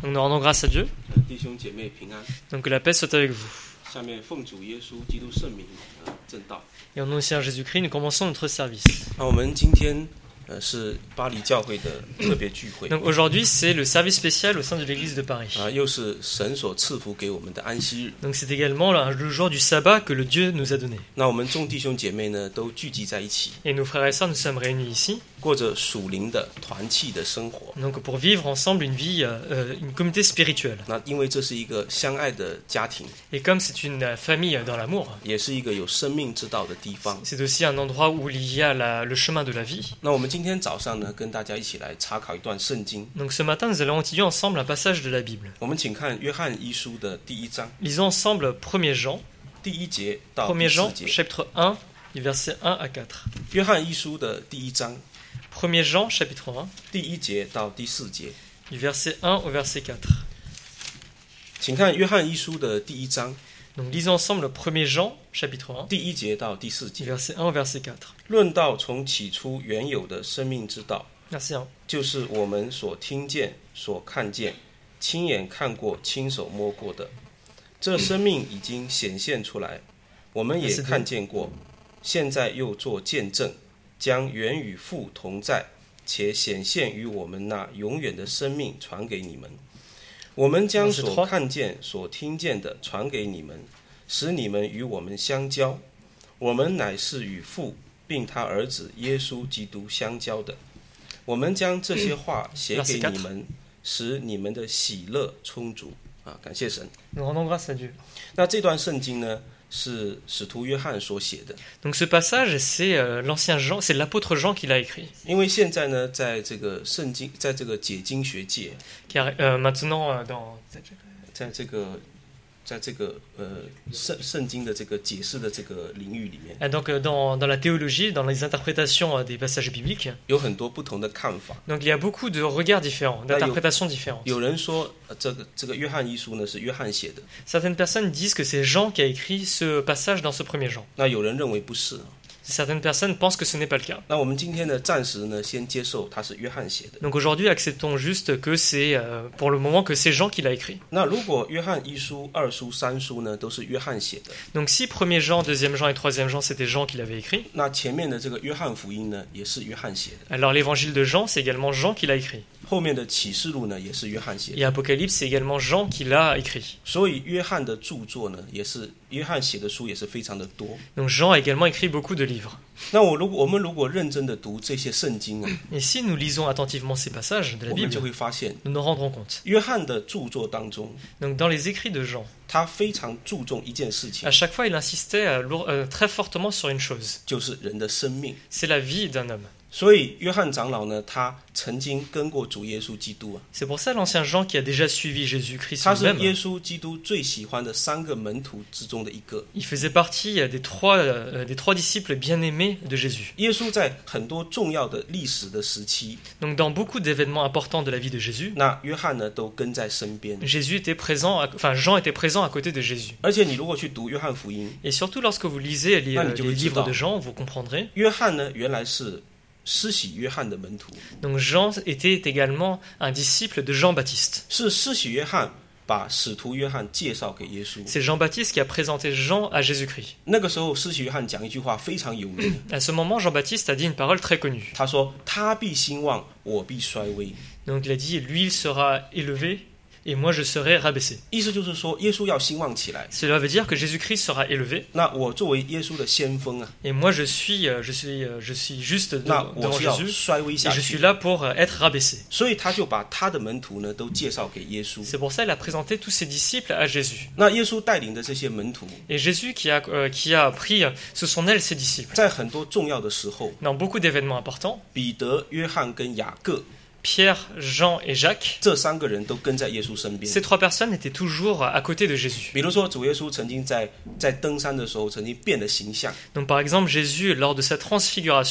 Donc nous rendons grâce à Dieu. 弟兄姐妹平安。 Donc que la paix soit avec vous. 下面奉主耶稣基督圣名正道。 Et au nom du Seigneur Jésus-Christ, nous commençons notre service. 那我们今天是巴黎教会的特别聚会。 Donc aujourd'hui, c'est le service spécial au sein de l'église de Paris. 又是神所赐福给我们的安息日。 Donc c'est également le jour du sabbat que le Dieu nous a donné. 那我们众弟兄姐妹呢，都聚集在一起， Et nos frères et sœurs, nous sommes réunis ici. 过着属灵的团契的生活。 Donc pour vivre ensemble une vie, une communauté spirituelle. 那因为这是一个相爱的家庭， Et comme c'est une famille dans l'amour, 也是一个有生命之道的地方。 c'est aussi un endroit où il y a le chemin de la vie. 那我们今天早上呢，跟大家一起来查考一段圣经。 Donc ce matin, nous allons étudier ensemble un passage de la Bible. 我们请看约翰一书的第1章 Lisons ensemble 1er Jean, 第1节到 1er 第4 Jean, 节。 chapitre 1, du verset 1 à 4. 约翰一书的第1章 1er Jean, chapitre 1, 第1节到第4节。 du verset 1 au verset 4. 请看约翰一书的第1章 Donc lisons ensemble 1er Jean, chapitre 1, 第1节到第4 du 节。 verset 1 au verset 4. 论到从起初原有的生命之道， Verset 1. 就是我们所听见、所看见、亲眼看过、亲手摸过的。这生命已经显现出来，我们也看见过，现在又做见证，将原与父同在，且显现于我们那永远的生命传给你们。我们将所看见、所听见的传给你们，使你们与我们相交。我们乃是与父并他儿子耶稣基督相交的。我们将这些话写给你们，使你们的喜乐充足。感谢神。 Nous rendons grâce à Dieu. 那这段圣经呢，是使徒约翰所写的。 Donc ce passage, c'est l'ancien Jean, c'est l'apôtre Jean qui l'a écrit. 因为现在呢，在这个圣经，在这个解经学界， Car maintenant, 在这个圣经的这个解释的这个领域里面， donc dans la théologie, dans les interprétations des passages bibliques, 有很多不同的看法。 donc il y a beaucoup de regards différents, d'interprétations différentes. 有人说，这个约翰一书呢是约翰写的， Certaines personnes disent que c'est Jean qui a écrit ce passage dans ce premier Jean. 那有人认为不是。 Certaines personnes pensent que ce n'est pas le cas. 那我们今天呢，暂时呢，先接受它是约翰写的。 Donc aujourd'hui, acceptons juste que c'est, pour le moment, que c'est Jean qui l'a écrit. 那如果约翰一书、2书、3书呢，都是约翰写的， Donc si 1er Jean, 2e Jean et 3e Jean, c'était Jean qui l'avait écrit, 那前面的这个约翰福音呢，也是约翰写的， alors l'évangile de Jean, c'est également Jean qui l'a écrit. 后面的启示录呢，也是约翰写 Et 的。 Apocalypse, c'est également Jean qui l'a écrit. 所以约翰的著作呢，也是约翰写的书也是非常的多。 Donc Jean a également écrit beaucoup de livres. 那我们如果认真的读这些圣经啊， Et si nous lisons attentivement ces passages de la 我们 Bible, 就会发现， nous nous rendrons compte. 约翰的著作当中， Donc dans les écrits de Jean, 他非常注重一件事情 à，chaque fois il insistait très fortement sur une chose, 就是人的生命。 c'est la vie d'un homme. 所以约翰长老呢，他曾经跟过主耶稣基督啊， C'est pour ça l'ancien Jean qui a déjà suivi Jésus-Christ 他是耶 lui-même, 稣基督最喜欢的3个门徒之中的一个。 il faisait partie des trois disciples bien-aimés de Jésus. 耶稣在很多重要的历史的时期， Donc dans beaucoup d'événements importants de la vie de Jésus, 那约翰呢都跟在身边。 Jésus était présent, Jean était présent à côté de Jésus. 而且你如果去读约翰福音， Et surtout lorsque vous lisez les livres de Jean, vous comprendrez. 约翰呢原来是施洗约翰的门徒， Donc Jean était également un disciple de Jean-Baptiste. 是施洗约翰把使徒约翰介绍给耶稣。 C'est Jean-Baptiste qui a présenté Jean à Jésus-Christ. 那个时候，施洗约翰讲一句话非常有名， À ce moment, Jean-Baptiste a dit une parole très connue. 他说：“他必兴旺，我必衰微。” Donc il a dit, lui il sera élevé et moi je serai rabaissé. 意思就是说，耶稣要兴旺起来。 Cela veut dire que Jésus-Christ sera élevé 那我作为耶稣的先锋啊， et moi je suis juste 那我 devant 是要 Jésus 衰微 et 下 je suis 去。 là pour être rabaissé. 所以他就把他的门徒呢都介绍给耶稣。 C'est pour ça qu'il a présenté tous ses disciples à Jésus. 那耶稣带领的这些门徒， Et Jésus qui a pris sous son aile ses disciples. 在很多重要的时候， Dans beaucoup d'événements importants, 彼得、约翰跟雅各 Pierre, Jean et Jacques, 这3个人都跟在耶稣身边。 ces trois personnes étaient toujours à côté de Jésus. 比如说，主耶稣曾经在登山的时候，曾经变了形象， Donc par exemple, Jésus, lors de sa transfiguration,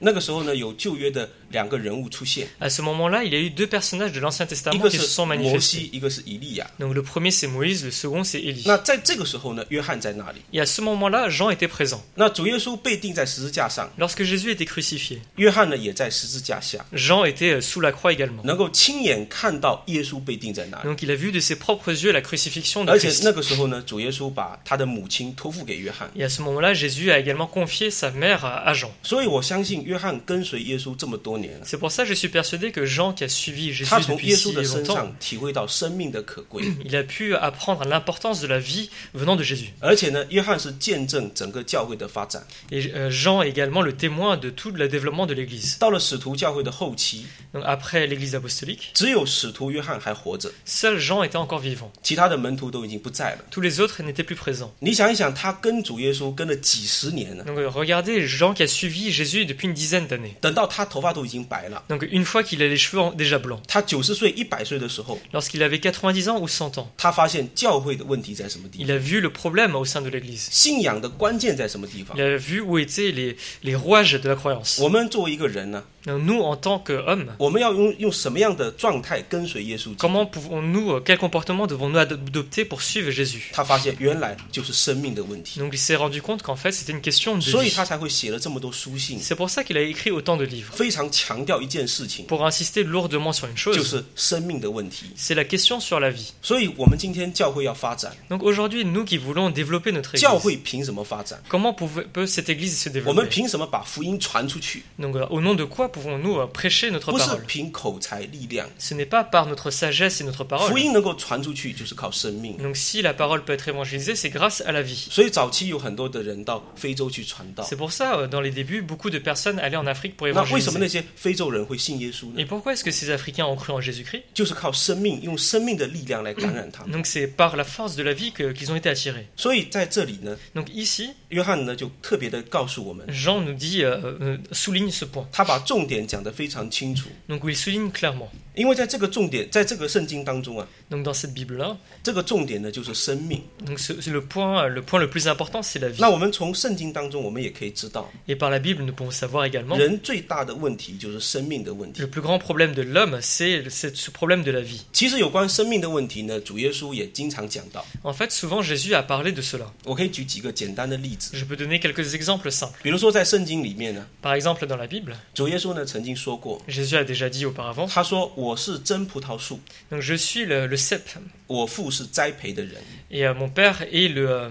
那个时候呢，有旧约的2个人物出现， À ce moment-là, il y a eu 2 personnages de l'Ancien 一 Testament 个 qui se 是 sont 摩 manifestés. 西，一个是以利亚。 Donc le premier c'est Moïse, le second c'est Élie. 那在这个时候呢，约翰在那里。 Et à ce moment-là, Jean était présent. 那主耶稣被钉在十字架上， Lorsque Jésus était crucifié, 约翰呢也在十字架下， Jean était sous la croix également. 能够亲眼看到耶稣被钉在那里。 Donc il a vu de ses propres yeux la crucifixion de 而且 Christ. 那个时候呢，主耶稣把他的母亲托付给约翰。 Et à ce moment-là, Jésus a également confié sa mère à Jean. 所以我相信约翰跟随耶稣这么多年了， C'est pour ça que je suis persuadé que Jean, qui a suivi Jésus 他从 depuis 耶 si 稣的身 longtemps, 上体会到生命的可贵。 il a pu apprendre l'importance de la vie venant de Jésus. 而且呢，约翰是见证整个教会的发展。 Et Jean est également le témoin de tout le développement de l'Église. 到了使徒教会的后期， Donc après l'Église apostolique, 只有使徒约翰还活着， seul Jean était encore vivant. 其他的门徒都已经不在了。 Tous les autres n'étaient plus présents. 你想一想，他跟主耶稣跟了几十年了， Donc regardez Jean qui a suivi Jésus depuis une dizaine d'années. 等到他头发都已经白了， Donc une fois qu'il a les cheveux déjà blancs, 他90岁、100岁的时候， lorsqu'il avait 90 ans ou 100 ans, 他发现教会的问题在什么地方， il a vu le problème au sein de l'Église. 信仰的关键在什么地方 Il。a vu où étaient les rouages de la croyance. 我们作为一个人呢， Donc, nous, en tant qu'hommes, 我们要用什么样的状态跟随耶稣基督？ comment pouvons-nous, quel comportement devons-nous adopter pour suivre Jésus? 他发现原来就是生命的问题， Donc il s'est rendu compte qu'en fait c'était une question de 所以 vie. 他才会写了这么多书信， C'est pour ça qu'il a écrit autant de livres. 非常强调一件事情， Pour insister lourdement sur une 就 chose, 是生命的问题。 c'est la question sur la vie. 所以我们今天教会要发展， Donc aujourd'hui, nous qui voulons développer notre 教 église, 会凭什么发展？ comment peut cette église se 我们 développer? 凭什么把福音传出去？ Donc au nom de quoi pouvons-nous prêcher notre 不是 parole? 凭口才力量， Ce n'est pas par notre sagesse et notre 福 parole. 音能够传出去就是靠生命。 Donc si la parole peut être évangélisée, c'est grâce à la vie. 所以早期有很多的人到非洲去传道， C'est pour ça, dans les débuts, beaucoup de personnes allaient en Afrique pour 那为什么 évangéliser. 那些非洲人会信耶稣呢？ Et pourquoi est-ce que ces Africains ont cru en Jésus-Christ? 就是靠生命，用生命的力量来感染他们。 Donc c'est par la force de la vie qu'ils ont été attirés. 所以在这里呢， Donc ici, 约翰呢就特别的告诉我们， Jean nous dit, souligne ce point. 他把重点讲得非常清楚。 Donc où il souligne clairement. 因为在这个重点，在这个圣经当中啊， Donc dans cette Bible-là, 这个重点呢就是生命。 donc c'est le point le plus important, c'est la vie. 那我们从圣经当中，我们也可以知道， Et par la Bible, nous pouvons savoir également 人最大的问题就是生命的问题 le。plus grand problème de l'homme, c'est ce problème de la vie. 其实有关生命的问题呢，主耶稣也经常讲到。 En fait, souvent Jésus a parlé de cela. 我可以举几个简单的例子， Je peux donner quelques exemples simples. 比如说在圣经里面呢， Par exemple, dans la Bible, 主耶稣呢曾经说过， Jésus a déjà dit auparavant, 他说：“我是真葡萄树， donc je suis le cep, 我父是栽培的人。 et mon père est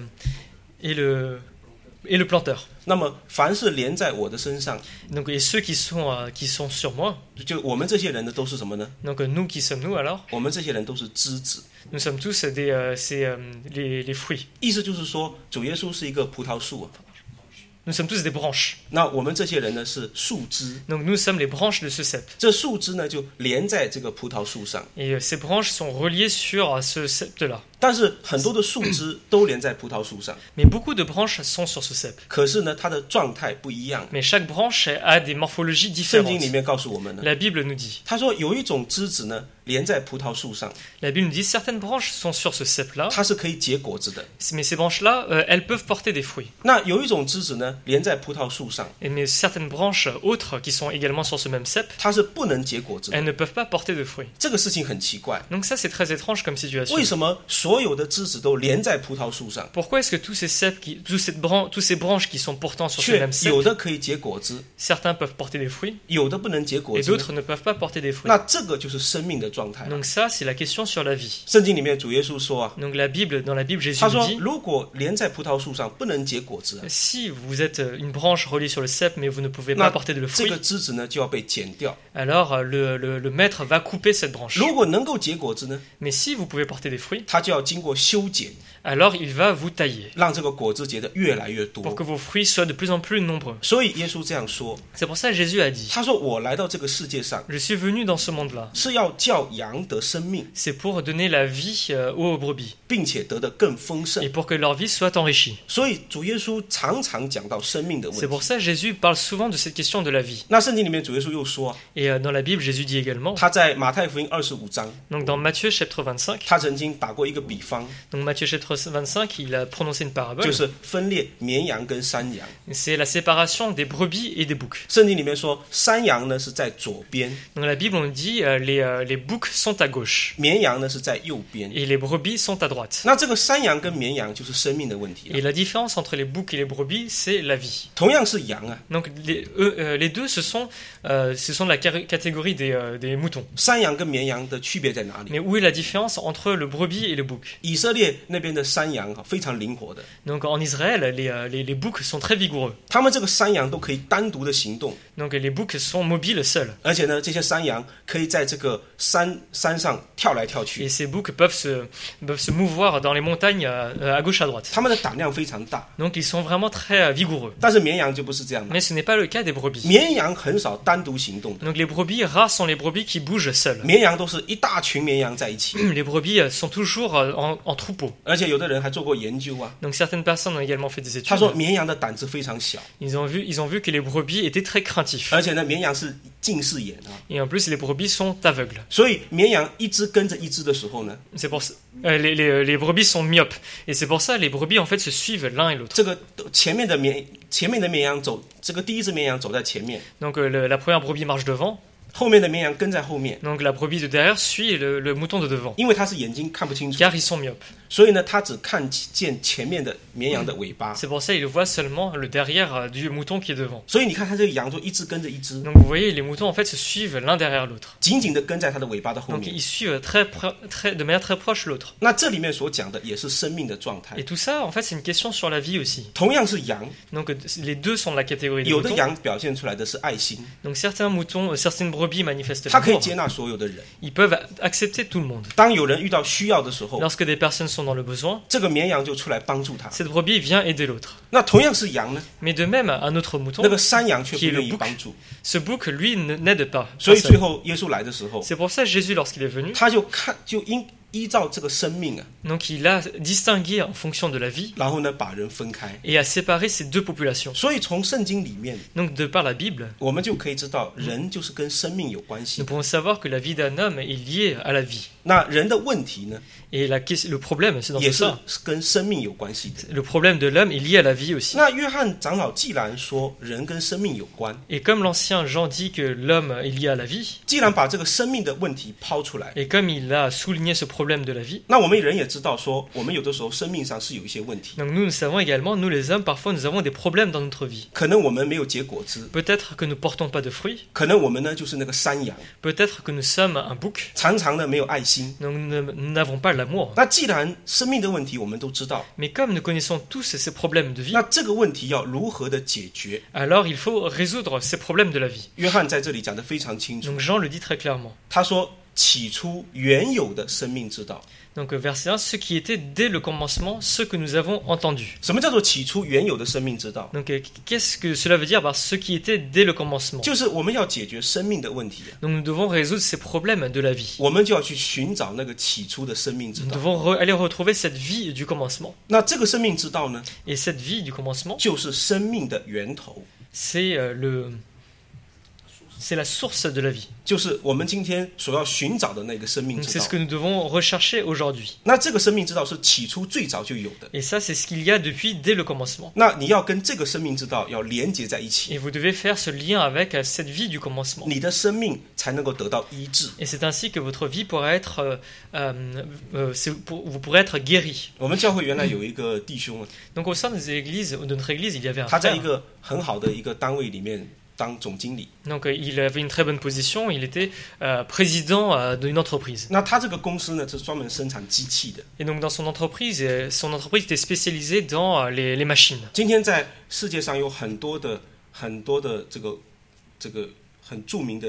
le planteur. 那么凡是连在我的身上， Donc, et ceux qui sont sur moi, 就我们这些人呢都是什么呢？ donc nous qui sommes nous alors, 我们这些人都是枝子。 nous sommes tous les fruits. 意思就是说，主耶稣是一个葡萄树啊， Nous sommes tous des branches. 那我们这些人呢是树枝。 Donc nous sommes les branches de ce cep. 这树枝呢就连在这个葡萄树上， Et ces branches sont reliées sur ce septe-là. 但是很多的树枝都连在葡萄树上， Mais beaucoup de branches sont sur ce cep. 可是呢它的状态不一样。 Mais chaque branche a des morphologies 圣经里 différentes. 面告诉我们呢， La Bible nous dit. 他说有一种枝子呢连在葡萄树上， La Bible nous dit certaines branches sont sur ce cep-là, 它是可以结果子的。 mais ces branches-là, elles peuvent porter des fruits. 那有一种枝子呢连在葡萄树上， Mais certaines branches autres qui sont également sur ce même cep, 它是不能结果子的。 elles ne peuvent pas porter de fruits. 这个事情很奇怪， Donc ça, c'est très étrange comme situation. 为什么所有的枝子都连在葡萄树上， Pourquoi est-ce que tous ces branches qui sont portant sur ce 却 même cep, 有的可以结果子， certains peuvent porter des fruits 有的不能结果 et 子呢？ d'autres ne peuvent pas porter des fruits. 那这个就是生命的状态。 Donc ça, c'est la question sur la vie. 圣经里面主耶稣说啊， Donc dans la Bible, Jésus 他 nous 说 dit, 如果连在葡萄树上不能结果子啊， si vous êtes une branche reliée sur le cep, mais vous ne pouvez 那 pas porter de 这 fruits, 个枝子呢就要被剪掉。 alors le maître va couper cette branche. 如果能够结果子呢， Mais si vous pouvez porter des fruits, 它就要经过修剪， alors il va vous tailler 让这个果子结得越来越 pour 多。 que vos fruits soient de plus en plus nombreux. 所以耶稣这样说， C'est pour ça que Jésus a dit, 他说我来到这个世界上 je suis venu dans ce monde-là 是要叫叫羊得生命， c'est pour donner la vie aux brebis 并且得得更丰盛。 et pour que leur vie soit enrichie. 所以主耶稣常常讲到生命的 C'est 问 pour 题。 ça que Jésus parle souvent de cette question de la vie. 那圣经里面主耶稣又说， Et dans la Bible, Jésus dit également, 他在马太福音25章， donc dans Matthieu chapitre 25, 他曾经打过一个比方， donc Matthieu chapitre 25, il a prononcé une parabole. 就是分裂绵羊跟山羊。 C'est la séparation des brebis et des boucs. 圣经里面说，山羊呢是在左边， Dans la Bible, on dit les boucs sont à gauche 绵羊呢是在右边。 et les brebis sont à droite. 那这个山羊跟绵羊就是生命的问题了。 Et la différence entre les boucs et les brebis, c'est la vie. 同样是羊啊， Donc les deux, ce sont la catégorie des moutons. 山羊跟绵羊的区别在哪里？ Mais où est la différence entre le brebis et le bouc? 以色列那边的山羊非常灵活的， Donc en Israël, les boucs sont très vigoureux. 他们这个山羊都可以单独的行动， Donc les boucs sont mobiles seuls. 而且呢，这些山羊可以在这个山上跳来跳去， Et ces boucs peuvent se mouvoir dans les montagnes à gauche à droite. 他们的胆量非常大。 Donc ils sont vraiment très vigoureux. 但是绵羊就不是这样的， Mais ce n'est pas le cas des brebis. 绵羊很少单独行动的， Donc les brebis, rares sont les brebis qui bougent seuls. 绵羊都是一大群绵羊在一起， Les brebis sont toujours en troupeau. 而且有的人还做过研究啊， Donc certaines personnes ont également fait des 他 études. 说绵羊的胆子非常小， Ils ont vu que les brebis étaient très craintifs. 而且呢，绵羊是近视眼啊， Et en plus, les brebis sont aveugles. 所以绵羊一只跟着一只的时候呢， C'est pour ça, les brebis sont myopes. Et c'est pour ça les brebis en fait se suivent l'un et l'autre. 这个前面的绵羊走，这个第一只绵羊走在前面， Donc la première brebis marche devant. 后面的绵羊跟在后面， Donc la brebis de derrière suit le mouton de devant. 因为它是眼睛看不清楚， Car ils sont myopes. 所以呢，它只看见前面的绵羊的尾巴。 C'est pour ça qu'ils voient seulement le derrière du mouton qui est devant. 所以你看，它这个羊就一只跟着一只， Donc vous voyez, les moutons en fait se suivent l'un derrière l'autre. 紧紧的跟在它的尾巴的后 Donc 面。 ils suivent de manière très proche l'autre. 那这里面所讲的也是生命的状态 Et，tout ça, en fait, c'est une question sur la vie aussi. 同样是羊， Donc les deux sont de la catégorie des 有的 moutons. 羊表现出来的是爱心， Donc certains moutons, certaines brebis manifestent 它可以 l'amour. 接纳所有的人。 Ils peuvent accepter tout le monde. 当有人遇到需要的时候， Lorsque des personnes sont dans le besoin, 这个绵羊就出来帮助他。 cette brebis vient aider l'autre. 那同样是羊呢， Mais de même, un autre mouton, 那个山羊却不 qui est le 愿意 bouc. 帮助， ce bouc, lui, n'aide pas. 所以 personne. 最后耶稣来的时候， C'est pour ça que Jésus, lorsqu'il est venu, 他就依照这个生命啊， donc il a distingué en fonction de la vie 然后呢把人分开。 et a séparé ces deux populations. 所以从圣经里面， Donc de par la Bible, 我们就可以知道，人就是跟生命有关系 nous。pouvons savoir que la vie d'un homme est liée à la vie. 那人的问题呢， Et le problème, c'est dans 也 tout 是 ça. 跟生命有关系的。 Le problème de l'homme est lié à la vie aussi. 那约翰长老既然说人跟生命有关， Et comme l'ancien Jean dit que l'homme est lié à la vie, 既然把这个生命的问题抛出来， et comme il a souligné ce problème de la vie, 那我们人也知道说，我们有的时候生命上是有一些问题， donc nous savons également, nous les hommes, parfois nous avons des problèmes dans notre vie. 可能我们没有结果子， Peut-être que nous portons pas de fruits, 可能我们呢就是那个山羊， peut-être que nous sommes un bouc, 常常呢没有爱心。 donc nous n'avons pas l'amour. 那既然生命的问题我们都知道， Mais comme nous connaissons tous ces problèmes de vie, 那这个问题要如何的解决？ alors il faut résoudre ces problèmes de la vie. 约翰在这里讲得非常清楚， Donc Jean le dit très clairement. 他说：“起初原有的生命之道。” Donc verset 1, ce qui était dès le commencement, ce que nous avons entendu. 什么叫做起初原有的生命之道？ Donc qu'est-ce que cela veut dire par ce qui était dès le commencement? 就是我们要解决生命的问题， Donc nous devons résoudre ces problèmes de la vie. 我们就要去寻找那个起初的生命之 Nous 道。 devons aller retrouver cette vie du commencement. 那这个生命之道呢， Et cette vie du commencement, 就是生命的源头， c'est la source de la vie. 就是我们今天所要寻找的那个生命 Donc 之 c'est 道 ce。que nous devons rechercher aujourd'hui. 那这个生命之道是起初最早就有的， Et ça, c'est ce qu'il y a depuis dès le commencement. 那你要跟这个生命之道要连接在一起， Et vous devez faire ce lien avec cette vie du commencement. 你的生命才能够得到医治。 Et c'est ainsi que votre vie pourra être, vous pourrez être guéri. 我们教会原来有一个弟兄啊， Donc au sein de notre église, il y avait un 他在一 frère. 个很好的一个单位里面当总经理。 Donc il avait une très bonne position. Il était président d'une entreprise. 那他这个公司呢，是专门生产机器的。 Et donc dans son entreprise était spécialisée dans les machines. 今天在世界上有很多的这个很著名的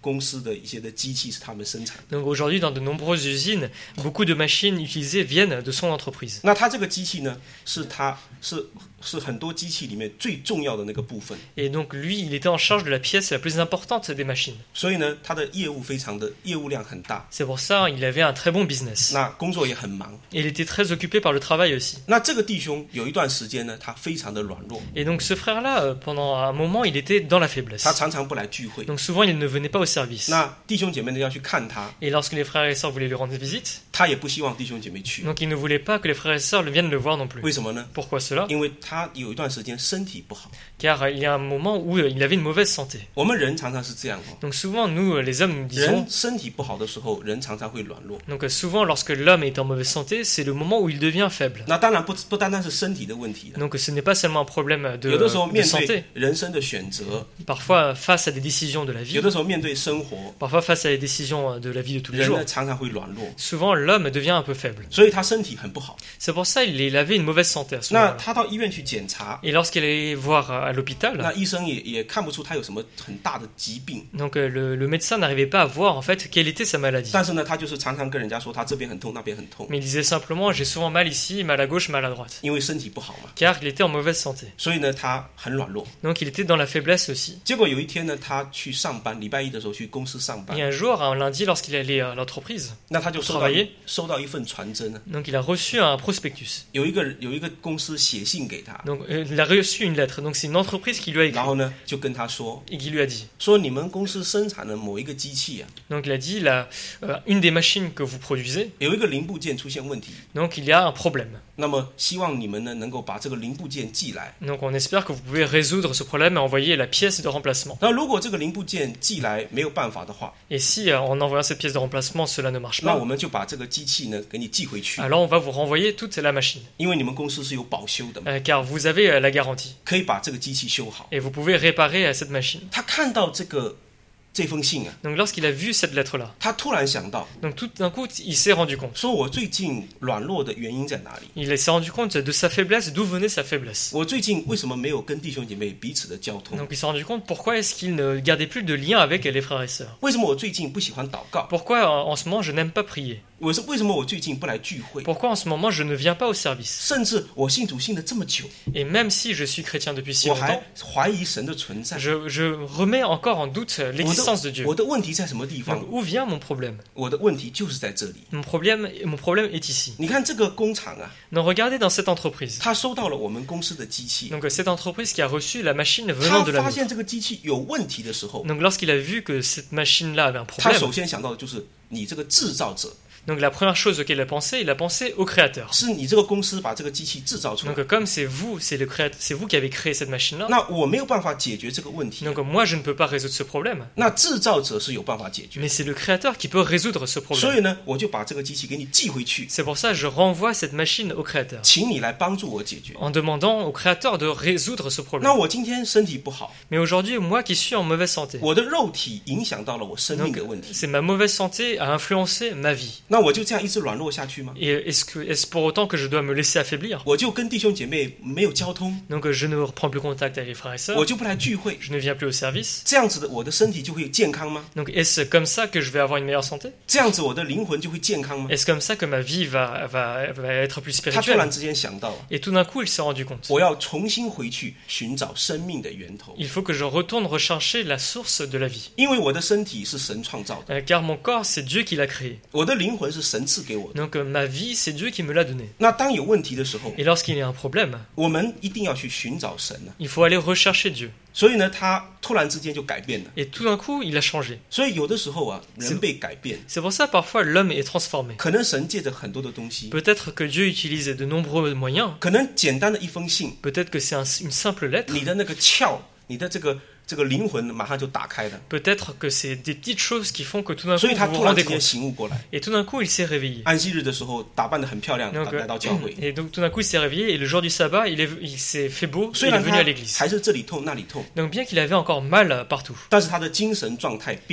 公司的一些的机器是他们生产的。 Donc aujourd'hui, dans de nombreuses usines, beaucoup de machines utilisées viennent de son entreprise. 那它这个机器呢，是很多机器里面最重要的那个部分。 Et donc lui, il était en charge de la pièce la plus importante des machines. 所以呢，它的业务量很大。 C'est pour ça il avait un très bon business. 那工作也很忙。 Et il était très occupé par le travail aussi. 那这个弟兄有一段时间呢，他非常的软弱， Et donc ce frère-là, pendant un moment, il était dans la faiblesse. 他常常不来聚会。 Donc souvent, il ne venait pas au service. 那弟兄姐妹呢要去看他， Et lorsque les frères et sœurs voulaient lui rendre visite, 他也不希望弟兄姐妹去。 donc il ne voulait pas que les frères et sœurs viennent le voir non plus. 为什么呢？ Pourquoi cela? 因为他有一段时间身体不好。 Car il y a un moment où il avait une mauvaise santé. 我们人常常是这样哦， Donc souvent, nous, les hommes, nous 人 disons... 身体不好的时候，人常常会软弱。 Donc souvent, lorsque l'homme est en mauvaise santé, c'est le moment où il devient faible. 那当然不单单是身体的问题了， Donc ce n'est pas seulement un problème 有的时候 de 面 santé. 对人生的选择， Parfois, face à des décisions de la 有 vie, 的时候面对生活， parfois face à des décisions de la vie de tous les 人 jours, 呢常常会软弱， souvent l'homme devient un peu faible. 所以他身体很不好。 C'est pour ça qu'il avait une mauvaise santé à ce 那 moment-là. 他到医院去检查， Et lorsqu'il allait voir à 那 l'hôpital, 医生也看不出他有什么很大的疾病， donc le médecin n'arrivait pas à voir en fait quelle était sa maladie. 但是呢，他就是常常跟人家说他这边很痛，那边很痛， Mais il disait simplement j'ai souvent mal ici, mal à gauche, mal à droite. 因为身体不好嘛， Car il était en mauvaise santé. 所以呢，他很软弱。 Donc il était dans la faiblesse aussi. 结果有一天呢，他去上班，礼拜一的时候去公司上班 Et，un jour, un lundi, lorsqu'il allait à l'entreprise, 那他就收到一份传真呢， donc il a reçu un prospectus. 有一个公司写信给他， Donc il a reçu une lettre. Donc c'est une entreprise qui lui a 然 écrit 后呢就跟他说 et qui lui a dit. 说你们公司生产的某一个机器啊， Donc il a dit une des machines que vous produisez, 有一个零部件出现问题， donc il y a un problème. 那么希望你们呢能够把这个零部件寄来。 Donc on espère que vous pouvez résoudre ce problème et envoyer la pièce de remplacement. 那如果这个零部件寄来没有办法的话， Et si en envoyant cette pièce de remplacement cela ne marche 那 pas, 我们就把这个机器呢给你寄回去， alors on va vous renvoyer toute la machine. 因为你们公司是有保修的嘛， Car vous avez la garantie 可以把这个机器修好。 et vous pouvez réparer cette machine. 他看到这封信啊， Donc lorsqu'il a vu cette lettre-là, 他突然想到， donc tout d'un coup il s'est rendu compte. 说我最近软弱的原因在哪里？ Il s'est rendu compte de sa faiblesse, d'où venait sa faiblesse. 我最近为什么没有跟弟兄姐妹彼此的交通？ Donc il s'est rendu compte pourquoi est-ce qu'il ne gardait plus de lien avec les frères et sœurs. 为什么我最近不喜欢祷告？ Pourquoi en ce moment je n'aime pas prier. 为什么我最近不来聚会？ Pourquoi en ce moment je ne viens pas au service. 甚至我信主信了这么久， Et même si je suis chrétien depuis si 我 longtemps, 还怀疑神的存在。 je remets encore en doute 我 l'existence de Dieu. 的问题在什么地 Donc 方？ où vient mon problème? 我的问题就是在这里。 Mon problème est ici. 你看这个工厂啊， Donc regardez dans cette entreprise. 他收到了我们公司的机器， Donc cette entreprise qui a reçu la machine 他 venant de la 发 nôtre. 现这个机器有问题的时候， Donc lorsqu'il a vu que cette machine-là avait un 他 problème, 首先想到的就是你这个制造者， donc la première chose auquel il a pensé au créateur. 是你这个公司把这个机器制造出来。 Donc comme c'est vous qui avez créé cette machine-là, 那我没有办法解决这个问题， donc moi je ne peux pas résoudre ce problème, 那制造者是有办法解决。 mais c'est le créateur qui peut résoudre ce 所 problème. 以呢，我就把这个机器给你寄回去， C'est pour ça que je renvoie cette machine au créateur, 请你来帮助我解决。 en demandant au créateur de résoudre ce 那 problème. 我今天身体不好， Mais aujourd'hui, moi qui suis en mauvaise santé, 我的肉体影响到了我生命 donc 的问题， c'est ma mauvaise santé a influencé ma vie. 那我就这样一直软弱下去吗？ Et est-ce pour autant que je dois me laisser affaiblir? 我就跟弟兄姐妹没有交通， Donc je ne reprends plus contact avec les frères et sœurs, 我就不来聚会， je ne viens plus au service. 这样子的我的身体就会健康吗？ Donc est-ce comme ça que je vais avoir une meilleure santé? 这样子我的灵魂就会健康吗？ Est-ce comme ça que ma vie va être plus 他突然 spirituelle? 之间想到， Et tout d'un coup, il s'est rendu compte. 我要重新回去寻找生命的源头， Il faut que je retourne rechercher la source de la vie. 因为我的身体是神创造的， Car mon corps, c'est Dieu qui l'a créé. 我的灵魂是神赐给我的。 Donc ma vie, c'est Dieu qui me l'a donnée. 那当有问题的时候， Et lorsqu'il y a un problème, 我们一定要去寻找神啊。 il faut aller rechercher Dieu. 所以呢，他突然之间就改变了。 Et tout d'un coup, il a changé. 所以有的时候啊，人被改变， C'est pour ça parfois l'homme est transformé. 可能神借着很多的东西， Peut-être que Dieu utilise de nombreux moyens. 可能简单的一封信， Peut-être que c'est une simple lettre. 你的那个窍，你的这个灵魂马上就打开了， Peut-être que c'est des petites choses qui font que tout d'un 所 coup 以他 vous vous 突然 rendez 之间 compte. 醒悟过来。 Et tout d'un coup, il s'est réveillé. 安息日的时候打扮得很漂亮， Donc, 来到教会。 et donc tout d'un coup, il s'est réveillé et le jour du sabbat, il s'est fait beau, 虽 il est 然 venu 他 à l'église. 还是这里痛那里痛， Donc bien qu'il avait encore mal partout, 但是他的精神状态变了。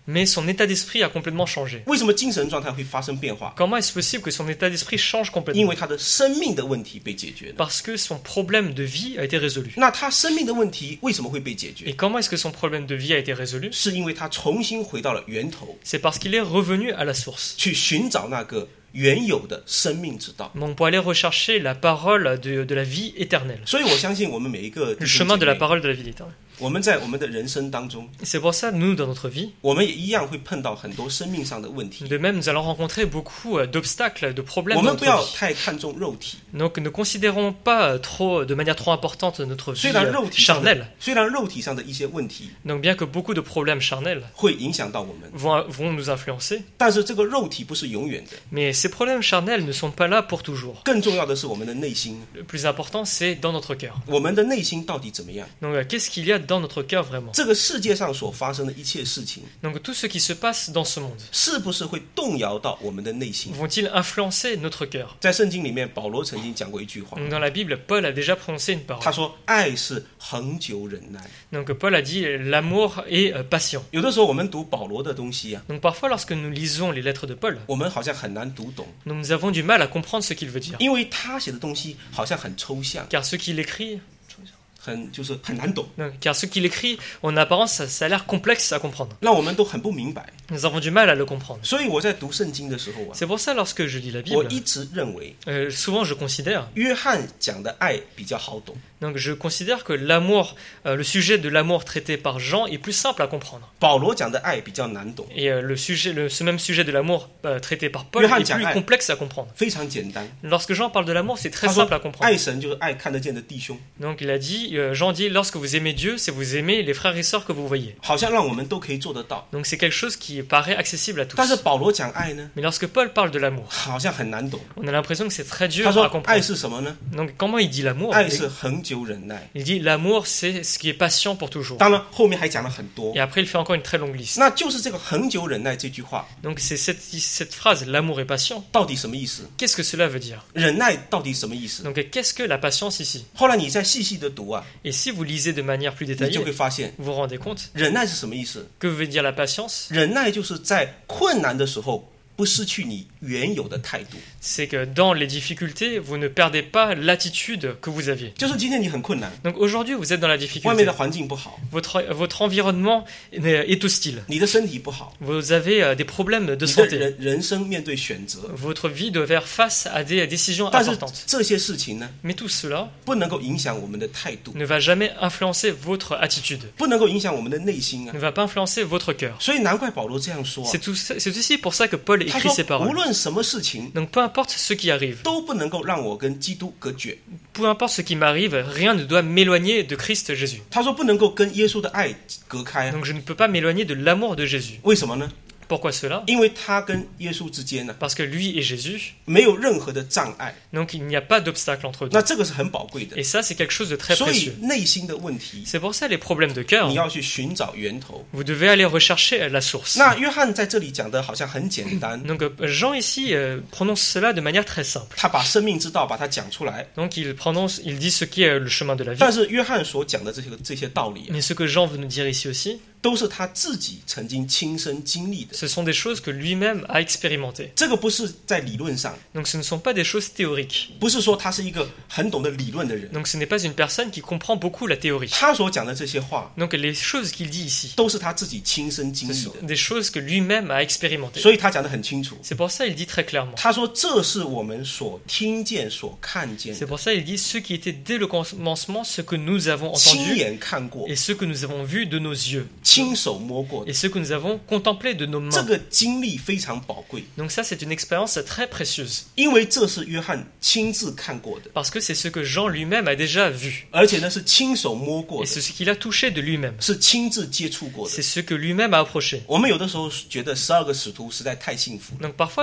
mais son état d'esprit a complètement changé. 为什么精神状态会发生变化？ Comment est-ce possible que son état d'esprit change 因 complètement? 为他的生命的问题被解决了。 Parce que son problème de vie a été résolu. 那他生命的问题为什么会被解 Et 决？ comment est-ce que son problème de vie a été résolu? 是因为他重新回到了源头， C'est parce qu'il est revenu à la source. 去寻找那个原有的生命之道。 Donc pour aller rechercher la parole de la vie éternelle. 所以我相信我们每一个弟 Le 兄 chemin 姐 de la 妹， parole de la vie éternelle. 我们在我们的人生当中， C'est pour ça, nous, dans notre vie, 我们也一样会碰到很多生命上的问题。 de même, nous allons rencontrer beaucoup d'obstacles, de problèmes 我 dans 们不 notre 要 vie. 太看重肉体， Donc ne considérons pas trop, de manière trop importante notre vie 虽然肉体上 charnelle. 的虽然肉体上的一些问题 Donc bien que beaucoup de problèmes charnels 会影响到我们， vont nous influencer, 但是这个肉体不是永远的。 mais ces problèmes charnels ne sont pas là pour toujours. 更重要的是我们的内心， Le plus important, c'est dans notre cœur. 我们的内心到底怎么样？ Donc qu'est-ce qu'il y a dans notre cœur vraiment? 这个世界上所发生的一切事情， Donc tout ce qui se passe dans ce monde, 是不是会动摇到我们的内心？ vont-ils influencer notre cœur? 在圣经里面，保罗曾经讲过一句话， Donc dans la Bible, Paul a déjà prononcé une 他 parole. 说：“爱是恒久忍耐。 Donc Paul a dit l'amour est patient. ” 有的时候我们读保罗的东西啊， Donc parfois lorsque nous lisons les lettres de Paul, 我们好像很难读懂， nous avons du mal à comprendre ce qu'il veut dire. 因为他写的东西好像很抽象， Car ce qu'il écrit, 就是很难懂， car ce qu'il écrit, en apparence, ça a l'air complexe à comprendre. 让我们都很不明白。 Nous avons du mal à le comprendre. 所以我在读圣经的时候啊， C'est pour ça lorsque je lis la 我 Bible, 一直认为 souvent je considère, 约翰讲的爱比较好懂， donc je considère que l'amour, le sujet de l'amour traité par Jean est plus simple à comprendre. 保罗讲的爱比较难懂， Et ce même sujet de l'amour traité par Paul Johann est plus Jiang-ai. complexe à comprendre. 非常简单。 Lorsque Jean parle de l'amour, c'est très 他说 simple à comprendre. 爱神就是爱看得见的弟兄， Donc il a dit, Jean dit, lorsque vous aimez Dieu, c'est vous aimez les frères et sœurs que vous voyez. 好像让我们都可以做得到。 Donc c'est quelque chose qui paraît accessible à tous. 但是保罗讲爱呢， Mais lorsque Paul parle de l'amour, 好像很难懂。 on a l'impression que c'est très 他 dur à 说爱 comprendre. 是什么呢？ Donc comment il dit l'amour? 爱是恒久忍耐。 Il dit l'amour, c'est ce qui est patient pour toujours. 当然后面还讲了很多 Et。après, il fait encore une très longue liste. 那就是这个恒久忍耐这句话 Donc c'est cette phrase, l'amour est patient. 到底什么意思？ Qu'est-ce que cela veut dire? 忍耐到底什么意思？ Donc qu'est-ce que la patience ici? 后来你再细细的读啊， Et si vous lisez de manière plus 你 détaillée, 就会发现 vous vous rendez compte 忍耐是什么意思？ que veut dire la patience? 忍耐就是在困难的时候不失去你原有的态度。 C'est que dans les difficultés, vous ne perdez pas l'attitude que vous aviez. 就是今天你很困难， Donc aujourd'hui, vous êtes dans la 外面 difficulté. 的环境不好， Votre environnement est hostile. 你的身体不好， Vous avez des problèmes de 你的 santé. 人生面对选择。 Votre vie doit faire face à des décisions 但是 importantes. 这些事情呢， Mais tout cela 不能够影响我们的态度， ne va jamais influencer votre attitude, 不能够影响我们的内心啊 ne。va pas influencer votre cœur. 所以难怪保罗这样说啊、 C'est aussi pour ça que Paul 他 écrit 说 ces 无 paroles. 论什么事情 Donc peu importe ce qui arrive, 都不能够让我跟基督隔绝。 peu importe ce qui m'arrive, rien ne doit m'éloigner de Christ Jésus. 他说不能够跟耶稣的爱隔开啊。 Donc je ne peux pas m'éloigner de l'amour de Jésus. 为什么呢？ Pourquoi cela? 因为他跟耶稣之间呢， Parce que lui et Jésus, 没有任何的障碍， donc il n'y a pas d'obstacle entre eux. 那这个是很宝贵的 Et。ça, c'est quelque chose de très 所以 précieux. 内心的问题， C'est pour ça les problèmes de cœur, 你要去寻找源头。 vous devez aller rechercher la source. 那约翰在这里讲的好像很简单， Donc Jean ici prononce cela de manière très simple. 他把生命之道把它讲出来， Donc il dit ce qui est le chemin de la vie. 但是约翰所讲的这些道理啊， Mais ce que Jean veut nous dire ici aussi, 都是他自己曾经亲身经历的。 ce sont des choses que lui-même a expérimentées. 这个不是在理论上， Donc ce ne sont pas des choses théoriques. 不是说他是一个很懂得理论的人， Donc ce n'est pas une personne qui comprend beaucoup la théorie. 他所讲的这些话 Donc les choses qu'il dit ici, 都是他自己亲身经 ce 历 sont 的， des choses que lui-même a expérimentées. 所以他讲得很清楚。 C'est pour ça qu'il dit très clairement. 他说：“这是我们所听见、所看见 C'est 的， pour ça qu'il dit ce qui était dès le commencement, ce que nous avons 亲 entendu 眼看过、 et ce que nous avons vu de nos yeux 亲手摸过的。 et ce que nous avons contemplé de nos 这 mains. 个经历非常宝贵， Donc ça, c'est une expérience très précieuse 因为这是约翰亲自看过的， parce que c'est ce que Jean lui-même a déjà vu 而且呢是亲手摸过 et 的， c'est ce qu'il a touché de lui-même. 是亲自接触过的 C'est。ce que lui-même a approché. 我们有的时候觉得12个使徒实在太幸福了。 Donc parfois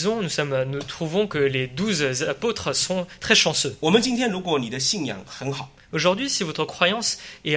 nous trouvons que les 12 apôtres sont très chanceux. 我们今天如果你的信仰很好， Aujourd'hui, si votre croyance est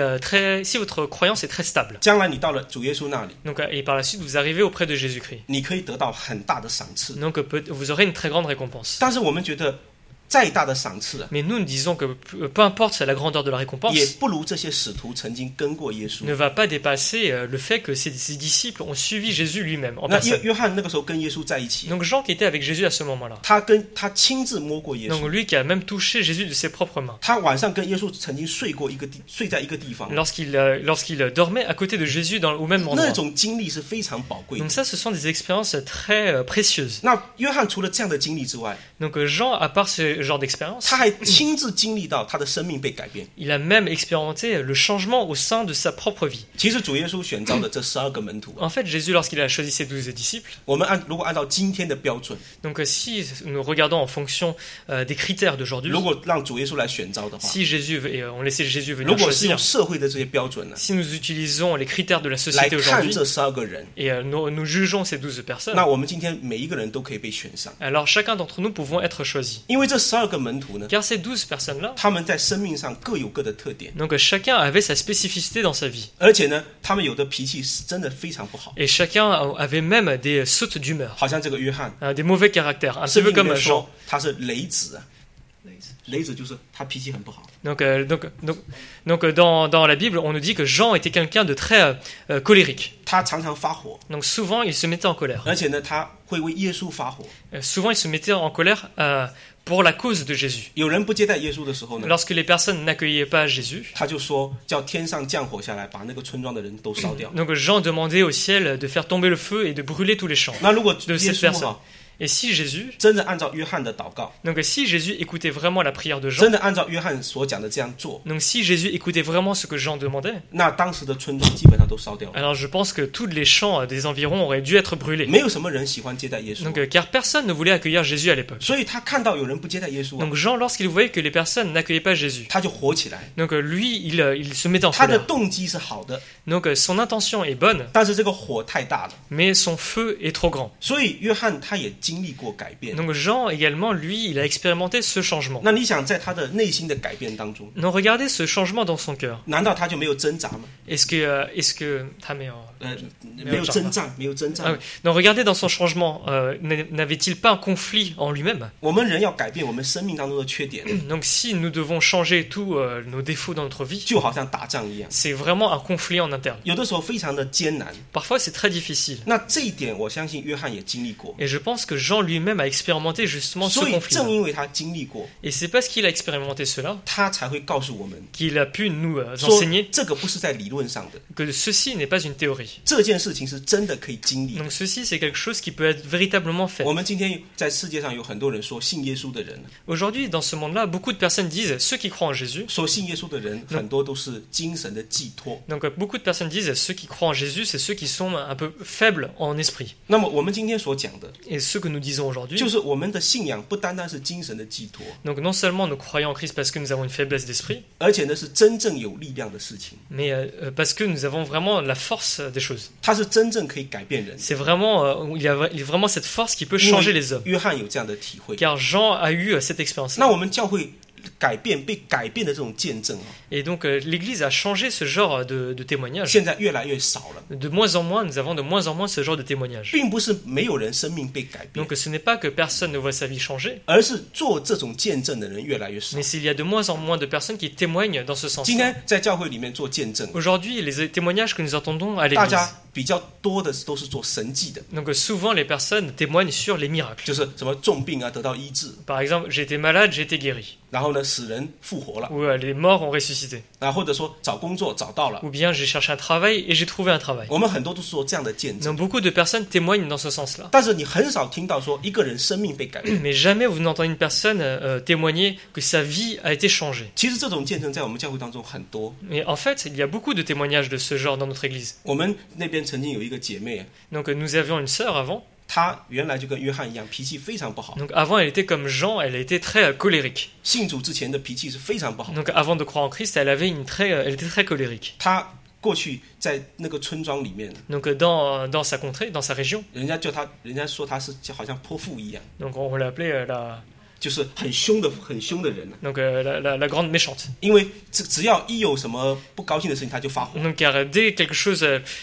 très stable, 将来你到了主耶稣那里， donc, et par la suite vous arrivez auprès de Jésus-Christ, 你可以得到很大的赏赐。 donc vous aurez une très grande récompense. 但是我们觉得再大的赏赐啊， Mais nous disons que peu importe la grandeur de la 也 récompense, 不如这些使徒曾经跟过耶稣。 ne va pas dépasser le fait que ces disciples ont suivi Jésus lui-même en 那 personne. 约翰那个时候跟耶稣在一起， Donc Jean qui était avec Jésus à ce moment-là, 他亲自摸过耶 donc 稣， lui qui a même touché Jésus de ses propres mains, 他晚上跟耶稣曾经睡在一个地方， lorsqu'il dormait à côté de Jésus au même 那 endroit. 种经历是非常宝贵的 Donc。ça, ce sont des expériences très précieuses. 那约翰除了这样的经历之外， Donc Jean, à part ce genre d'expérience, 他还亲自经历到他的生命被改变。 il a même expérimenté le changement au sein de sa propre vie. 其实主耶稣选召的这12个门徒啊， En fait, Jésus, lorsqu'il a choisi ses 12 disciples, 我们如果按照今天的标准， donc si nous regardons en fonction des critères d'aujourd'hui, 如果让主耶稣来选召的话， si Jésus, et on laissait Jésus 如 venir 果是用 choisir, 社会的这些标准呢， si nous utilisons les critères de la 来 société 看 aujourd'hui, 这12个人， et nous jugeons ces 12 personnes, 那我们今天每一个人都可以被选上， alors chacun d'entre nous pouvons être choisis. 因为这12个门徒呢， Car ces 12 personnes-là, 他们在生命上各有各的特点， donc chacun avait sa spécificité dans sa vie. 而且呢，他们有的脾气是真的非常不好， Et chacun avait même des sautes d'humeur, 好像这个约翰， des mauvais caractères, un petit 圣 peu 经里 comme 面 Jean. 说他是雷子啊，雷子就是他脾气很不好。 Donc dans la Bible, on nous dit que Jean était quelqu'un de très colérique. 他常常发火， Donc souvent, il se mettait en colère. 而且呢，他会为耶稣发火。 Souvent, il se mettait en colère pour la cause de Jésus. 有人不接待耶稣的时候呢， Lorsque les personnes n'accueillaient pas Jésus, 他就说叫天上降火下来，把那个村庄的人都烧掉。 donc Jean demandait au ciel de faire tomber le feu et de brûler tous les champs 那如果 de 耶 cette 稣 personne. 哈， Et si Jésus, 真的按照约翰的祷告， donc si Jésus écoutait vraiment la prière de Jean, 真的按照约翰所讲的这样做， donc si Jésus écoutait vraiment ce que Jean demandait, 那当时的村庄基本上都烧掉了。 alors je pense que tous les champs des environs auraient dû être brûlés. 没有什么人喜欢接待耶稣， Donc, car personne ne voulait accueillir Jésus à l'époque. 所以他看到有人不接待耶稣啊， Donc Jean, lorsqu'il voyait que les personnes n'accueillaient pas Jésus, 他就火起来。 donc lui, il se mettait en 他的 colère. 动机是好的， Donc son intention est bonne, 但是这个火太大了， mais son feu est trop grand. 所以约翰他也经历过改变。 Donc Jean également, lui, il a expérimenté ce changement. 那你想，在他的内心的改变当中， Donc regardez ce changement dans son cœur. 难道他就没有挣扎吗？ Est-ce que ah, 没有征战，没有征 ah 战 oui.。Donc regardez dans son changement, n'avait-il pas un conflit en lui-même? 我们人要改变我们生命当中的缺点， Donc si nous devons changer tous nos défauts dans notre vie, 就好像打仗一样， c'est vraiment un conflit en interne. 有的时候非常的艰难。 Parfois c'est très difficile. 那这一点，我相信约翰也经历过。 Et je pense que Jean lui-même a expérimenté justement ce 所以 conflit. 正因为他经历过， Et c'est parce qu'il a expérimenté cela 他才会告诉我们 qu'il a pu nous 说 enseigner 这个不是在理论上的， que ceci n'est pas une théorie. 这件事情是真的可以经历的。 Donc ceci, c'est quelque chose qui peut être véritablement fait. 我们今天在世界上有很多人说信耶稣的人， Aujourd'hui, dans ce monde-là, beaucoup de personnes disent, ceux qui croient en Jésus, 说信耶稣的人很多都是精神的寄托。 donc beaucoup de personnes disent, ceux qui croient en Jésus, c'est ceux qui sont un peu faibles en esprit. 那么我们今天所讲的， Et ce que nous disons aujourd'hui, 就是我们的信仰不单单是精神的寄托， donc non seulement nous croyons en Christ parce que nous avons une faiblesse d'esprit, 而且呢是真正有力量的事情， mais parce que nous avons vraiment la force des choses. 它是真正可以改变人。 C'est vraiment, il y a vraiment cette force qui peut changer les hommes. 约翰有这样的体会， Car Jean a eu cette expérience-là. 那我们教会被改变的这种见证啊， Et donc l'Église a changé ce genre de témoignage. 现在越来越少了， De moins en moins, nous avons de moins en moins ce genre de témoignage. 并不是没有人生命被改变， Donc ce n'est pas que personne ne voit sa vie changer, 而是做这种见证的人越来越少 mais。s'il y a de moins en moins de personnes qui témoignent dans ce 今 sens-là. 天在教会里面做见证， Aujourd'hui, les témoignages que nous entendons à 大 l'Église, 家比较多的都是做神迹的， donc souvent les personnes témoignent sur les miracles. 就是什么重病啊得到医治， Par exemple, j'ai été malade, j'ai été guéri. 然后呢死人复活了， Ou les morts ont ressuscité. 啊或者说找工作找到了， Ou bien j'ai cherché un travail et j'ai trouvé un travail. 我们很多都是做这样的见证， Donc beaucoup de personnes témoignent dans ce sens-là. 但是你很少听到说一个人生命被改变。 Mais jamais vous n'entendez une personne témoigner que sa vie a été changée. 其实这种见证在我们教会当中很多。 Mais en fait, il y a beaucoup de témoignages de ce genre dans notre Église. 我们那边曾经有一个姐妹， Donc nous avions une sœur avant. 她原来就跟约翰一样，脾气非常不好。 Donc avant, elle était comme Jean, elle était très colérique. 信主之前的脾气是非常不好。 Donc avant de croire en Christ, elle était très colérique. 她过去在那个村庄里面， Donc dans sa contrée, dans sa région, 人家说她是好像泼妇一样， donc on l'appelait 就是很凶的人。 Donc la grande méchante. 因为只要一有什么不高兴的事情，他就发火。 Donc car dès quelque chose,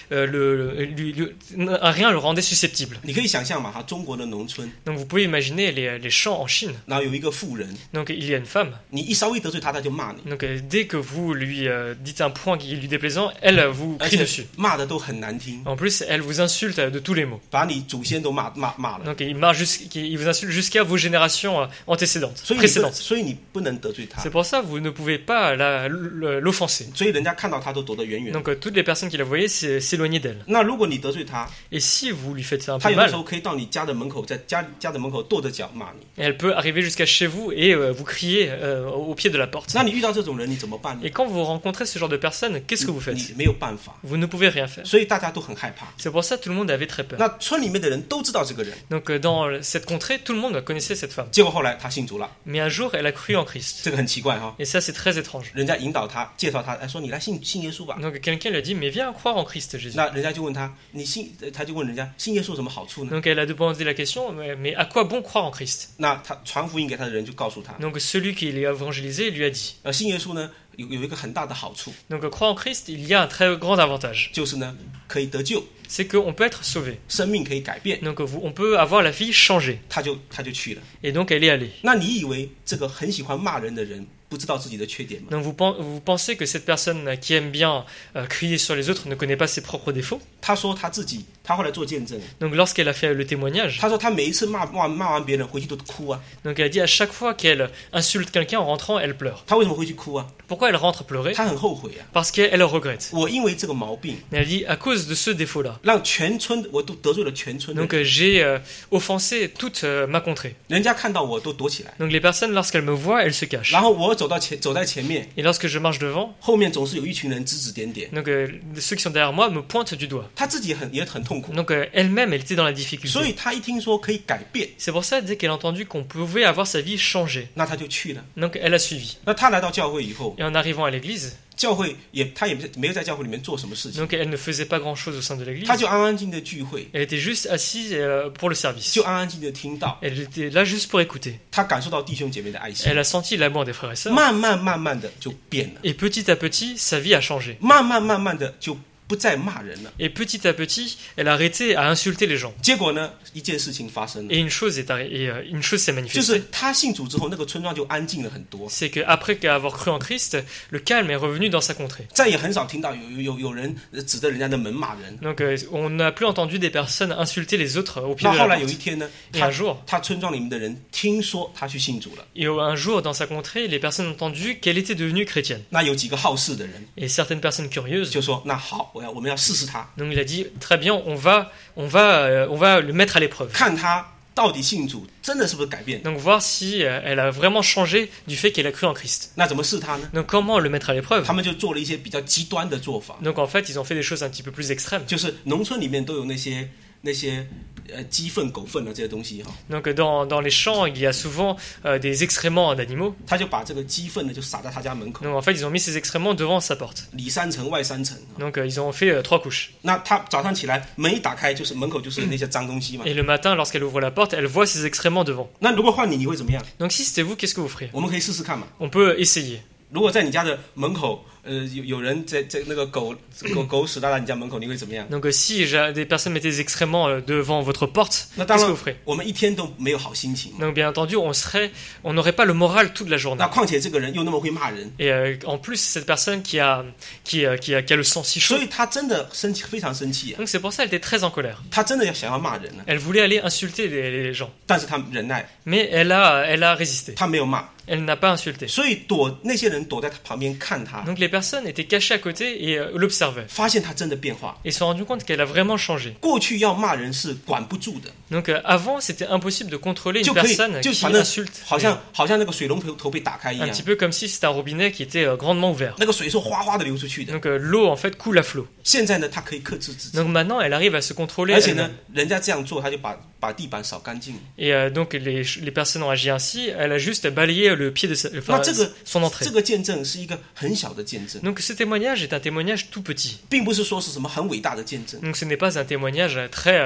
rien le rendait susceptible. 你可以想象嘛，中国的农村， Donc vous pouvez imaginer les champs en Chine. 然后有一个妇人， Donc il y a une femme. 你一稍微得罪她，她就骂你， Donc dès que vous lui dites un point qui lui déplaisant, elle vous 而 crie 且 dessus. 骂的都很难听， En plus, elle vous insulte de tous les mots. 把你祖先都骂了。 Donc il vous insulte jusqu'à vos générations antécédentes, 所以你 précédentes. 不能得罪她， C'est pour ça que vous ne pouvez pas l'offenser. 所以人家看到她都躲得远远。 Donc toutes les personnes qui la voyaient s'éloignaient d'elle. 那如果你得罪她， Et si vous lui faites un 她 peu 有的 mal, 时候可以到你家的门口，在家的门口跺着脚骂你。 elle peut arriver jusqu'à chez vous et vous crier au pied de la porte. 那你遇到这种人，你怎么办呢？ Et quand vous rencontrez ce genre de personnes, qu'est-ce que vous 你 faites? 没有办法， Vous ne pouvez rien faire. 所以大家都很害怕。 C'est pour ça que tout le monde avait très peur. 那村里面的人都知道这个人， Donc dans cette contrée, tout le monde connaissait cette femme. 结果后来他信主了， Mais un jour, elle a cru en Christ. 这个很奇怪哈。 Et ça, c'est très étrange. 人家引导他，介绍他，说你来信耶稣吧。 Donc quelqu'un lui a dit, mais viens croire en Christ, Jésus. 那人家就问他，他就问人家信耶稣有什么好处呢？ Donc elle a demandé la question, mais à quoi bon croire en Christ? 那他传福音给他的人就告诉他， Donc celui qui l'a évangélisé lui a dit. 信耶稣呢有一个很大的好处， Donc croire en Christ, il y a un très grand avantage. 就是呢可以得救， C'est qu'on peut être sauvé. 生命可以改变。 Donc on peut avoir la vie changée. 他就去了。 Et donc elle est allée. 那你以为这个很喜欢骂人的人不知道自己的缺点吗？ Donc vous pensez que cette personne qui aime bien crier sur les autres ne connaît pas ses propres défauts? 他说他后来做见证， Donc lorsqu'elle a fait le témoignage, 他说他每一次骂完别人回去都哭啊。 donc elle a dit à chaque fois qu'elle insulte quelqu'un en rentrant, elle pleure. 他为什么会去哭啊？ Pourquoi elle rentre pleurer? 他很后悔啊。 Parce qu'elle regrette. 我因为这个毛病， Mais elle dit à cause de ce défaut-là. 让全村我都得罪了全村的人， Donc j'ai offensé toute ma contrée. 人家看到我都躲起来， Donc les personnes, lorsqu'elles me voient, elles se cachent. 然后我走在前面， Et lorsque je marche devant, 后面总是有一群人指指点点， donc ceux qui sont derrière moi me pointent du doigt. 他自己也很痛苦， Donc elle-même, elle était dans la 所 difficulté. 以他一听说可以改变， C'est pour ça, dès qu'elle a entendu qu'on pouvait avoir sa vie changée, 那他就去了。 donc elle a suivi. 那他来到教会以后， Et en arrivant à l'église, 教会他也没有在教会里面做什么事情， donc elle ne faisait pas grand-chose au sein de l'église. 他就安安静静的聚会， Elle était juste assise pour le service. 就安安静静的听到， Elle était là juste pour écouter. 他感受到弟兄姐妹的爱心， Elle a senti l'amour des frères et sœurs. 慢慢的就变了， Et petit à petit, sa vie a changé. 慢慢的就不再骂人了。 Et petit à petit, elle a arrêté à insulter les gens. 结果呢，一件事情发生了， Et une chose s'est 就 manifestée. 是他信主之后，那个村庄就安静了很多， C'est qu'après avoir cru en Christ, le calme est revenu dans sa contrée. 再也很少听到有人指着人家的门骂人。 Donc on n'a plus entendu des personnes insulter les autres au pied 那 de 后 la 来有一 porte. 天呢， Et un jour, 他村庄里面的人听说他去信主了， et un jour dans sa contrée, les personnes ont entendu qu'elle était devenue chrétienne. 那有几个好事的人 Et certaines personnes curieuses, 就说：“那好，我们要试试他， donc il a dit très bien, on va le mettre à l'épreuve. 看他到底信主真的是不是改变。 Donc voir si elle a vraiment changé du fait qu'elle a cru en Christ. 那怎么试他呢？ Donc comment le mettre à l'épreuve? 他们就做了一些比较极端的做法， Donc en fait, ils ont fait des choses un petit peu plus extrêmes. 就是农村里面都有那些鸡粪、狗粪啊这些东西哈， Donc dans les champs, il y a souvent des excréments d'animaux. 他就把这个鸡粪呢就撒在他家门口， Donc en fait, ils ont mis ces excréments devant sa porte. 里3层外3层。 Donc ils ont fait 3 couches. 那他早上起来门一打开，就是门口就是那些脏东西嘛。 Et le matin, lorsqu'elle ouvre la porte, elle voit ces excréments devant. 那如果换你会怎么样？ Donc si c'était vous, qu'est-ce que vous feriez? 我们可以试试看嘛。 On peut essayer. 如果在你家的门口，有人在那个狗屎拉到你家门口，你会怎么样？ Donc si des personnes mettaient des excréments devant votre porte, 那当 qu'est-ce que 然 vous ferez? 我们一天都没有好心情。 Donc bien entendu, on n'aurait pas le moral toute la journée. 那况且这个人又那么会骂人， Et en plus, cette personne qui a le sang si chaud. 所以他真的生气，非常生气啊！ Donc c'est pour ça qu'elle était très en colère. 他真的想要骂人了， Elle voulait aller insulter les gens. 但是他忍耐， Mais elle a résisté. 他没有骂， Elle n'a pas insulté. 所以那些人躲在他旁边看他， Donc les personnes étaient cachées à côté et l'observaient. 发现他真的变化。 Et se sont rendus compte qu'elle a vraiment changé. 过去要骂人是管不住的， Donc avant, c'était impossible de contrôler une 就可以 personne 就 qui 反正 insulte. 好像那个水龙头被打开一 Un 样 petit，peu comme si c'était un robinet qui était grandement ouvert. 那个水是哗哗的流出去的。 Donc l'eau, en fait, coule à flot. 现在呢，他可以克制自己， Donc maintenant, elle arrive à se contrôler 而且呢 elle-même.， 人家这样做，他就把地板扫干净。 Et donc les personnes ont agi ainsi. Elle a juste balayé le pied de 那这个 son entrée. 这个见证是一个很小的见见证， Donc ce témoignage est un témoignage tout petit. 并不是说是什么很伟大的见证。 Donc ce n'est pas un témoignage